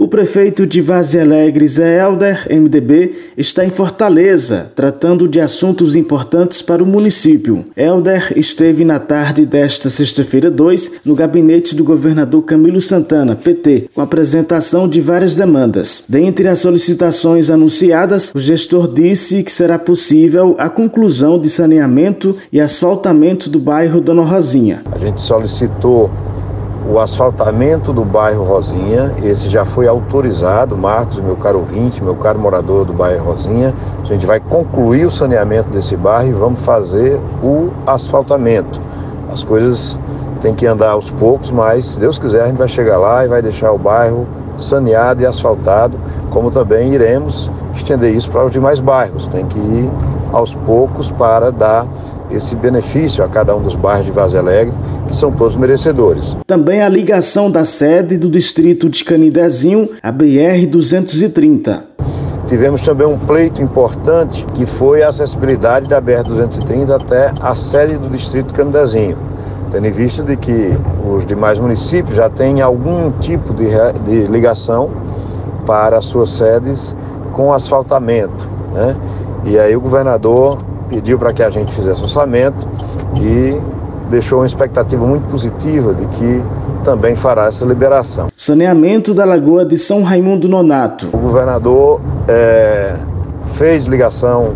prefeito de Várzea Alegre, Zé Helder, MDB, está em Fortaleza, tratando de assuntos importantes para o município. Helder esteve na tarde desta sexta-feira 2 no gabinete do governador Camilo Santana, PT, com a apresentação de várias demandas. Dentre as solicitações anunciadas, o gestor disse que será possível a conclusão de saneamento e asfaltamento do bairro Dona Rosinha. A gente solicitou o asfaltamento do bairro Rosinha, esse já foi autorizado, Marcos, meu caro ouvinte, meu caro morador do bairro Rosinha. A gente vai concluir o saneamento desse bairro e vamos fazer o asfaltamento. As coisas têm que andar aos poucos, mas se Deus quiser a gente vai chegar lá e vai deixar o bairro saneado e asfaltado, como também iremos estender isso para os demais bairros. Tem que ir aos poucos para dar esse benefício a cada um dos bairros de Várzea Alegre, que são todos merecedores. Também a ligação da sede do distrito de Canidezinho à BR-230. Tivemos também um pleito importante, que foi a acessibilidade da BR-230 até a sede do distrito de Canidezinho, tendo em vista de que os demais municípios já têm algum tipo de ligação para as suas sedes com asfaltamento, né? E aí o governador pediu para que a gente fizesse orçamento e deixou uma expectativa muito positiva de que também fará essa liberação. Saneamento da Lagoa de São Raimundo Nonato. O governador fez ligação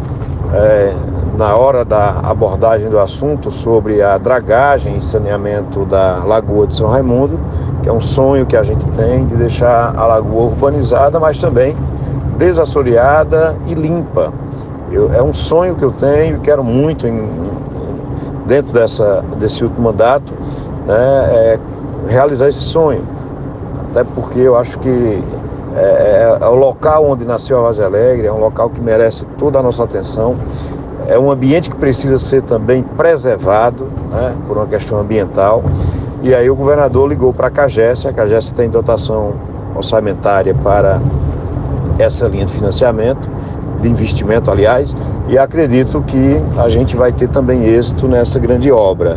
na hora da abordagem do assunto sobre a dragagem e saneamento da Lagoa de São Raimundo, que é um sonho que a gente tem de deixar a lagoa urbanizada, mas também desassoreada e limpa. É um sonho que eu tenho e quero muito, dentro desse último mandato, né, realizar esse sonho. Até porque eu acho que é o local onde nasceu a Várzea Alegre, é um local que merece toda a nossa atenção. É um ambiente que precisa ser também preservado, né, por uma questão ambiental. E aí o governador ligou para a CAGES tem dotação orçamentária para essa linha de financiamento, de investimento, aliás, e acredito que a gente vai ter também êxito nessa grande obra.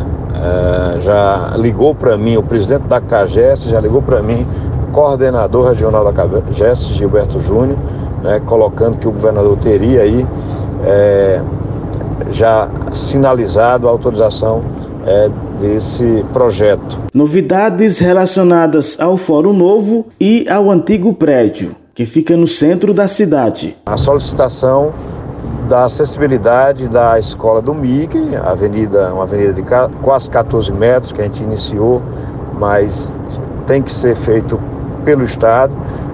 Já ligou para mim o presidente da CAGES, já ligou para mim o coordenador regional da CAGES, Gilberto Júnior, né, colocando que o governador teria aí já sinalizado a autorização desse projeto. Novidades relacionadas ao Fórum Novo e ao antigo prédio, que fica no centro da cidade. A solicitação da acessibilidade da escola do MIG, uma avenida de quase 14 metros que a gente iniciou, mas tem que ser feito pelo Estado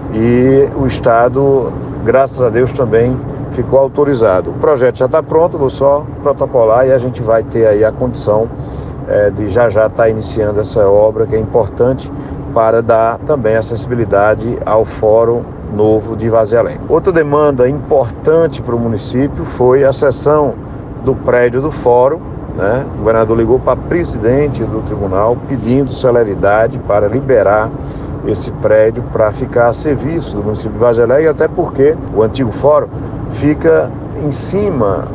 e o Estado, graças a Deus, também ficou autorizado. O projeto já está pronto, vou só protocolar e a gente vai ter aí a condição de já estar iniciando essa obra que é importante para dar também acessibilidade ao Fórum Novo de Várzea Alegre. Outra demanda importante para o município foi a cessão do prédio do Fórum, né? O governador ligou para a presidente do tribunal pedindo celeridade para liberar esse prédio para ficar a serviço do município de Várzea Alegre, até porque o antigo Fórum fica em cima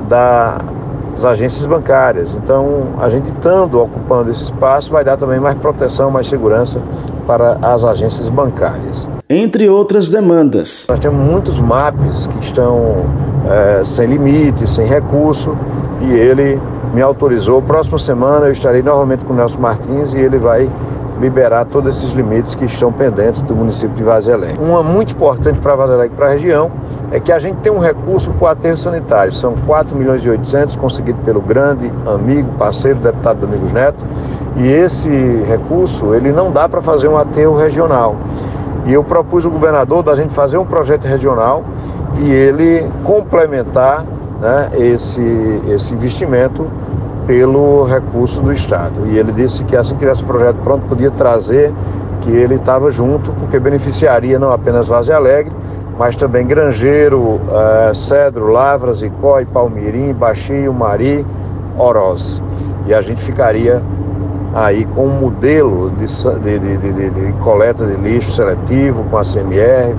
das agências bancárias. Então, a gente estando ocupando esse espaço vai dar também mais proteção, mais segurança para as agências bancárias. Entre outras demandas. Nós temos muitos MAPs que estão sem limite, sem recurso, e ele me autorizou. Próxima semana eu estarei novamente com o Nelson Martins e ele vai liberar todos esses limites que estão pendentes do município de Várzea Alegre. Uma muito importante para Várzea Alegre e para a região é que a gente tem um recurso para o aterro sanitário. São 4.800.000 conseguido pelo grande amigo, parceiro, deputado Domingos Neto. E esse recurso, ele não dá para fazer um aterro regional. E eu propus ao governador da gente fazer um projeto regional e ele complementar, né, esse investimento pelo recurso do Estado. E ele disse que assim que tivesse o projeto pronto, podia trazer, que ele estava junto, porque beneficiaria não apenas Várzea Alegre, mas também Grangeiro, Cedro, Lavras, Icó, Palmirim, Baixio, Mari, Oroz. E a gente ficaria aí com um modelo de coleta de lixo seletivo, com a CMR,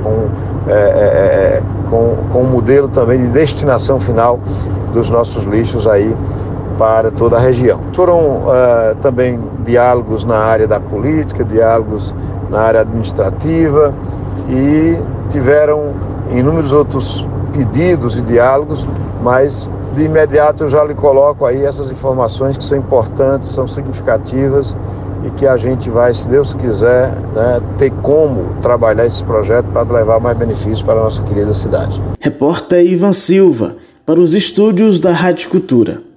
com um modelo também de destinação final dos nossos lixos aí para toda a região. Foram também diálogos na área da política, diálogos na área administrativa e tiveram inúmeros outros pedidos e diálogos, mas de imediato eu já lhe coloco aí essas informações que são importantes, são significativas e que a gente vai, se Deus quiser, né, ter como trabalhar esse projeto para levar mais benefícios para a nossa querida cidade. Repórter Ivan Silva, para os estúdios da Rádio Cultura.